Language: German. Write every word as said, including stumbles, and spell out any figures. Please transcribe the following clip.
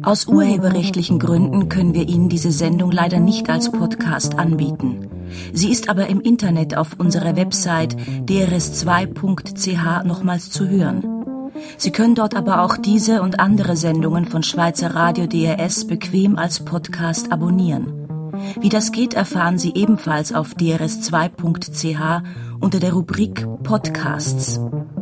Aus urheberrechtlichen Gründen können wir Ihnen diese Sendung leider nicht als Podcast anbieten. Sie ist aber im Internet auf unserer Website d r s zwei punkt c h nochmals zu hören. Sie können dort aber auch diese und andere Sendungen von Schweizer Radio D R S bequem als Podcast abonnieren. Wie das geht, erfahren Sie ebenfalls auf d r s zwei punkt c h unter der Rubrik Podcasts.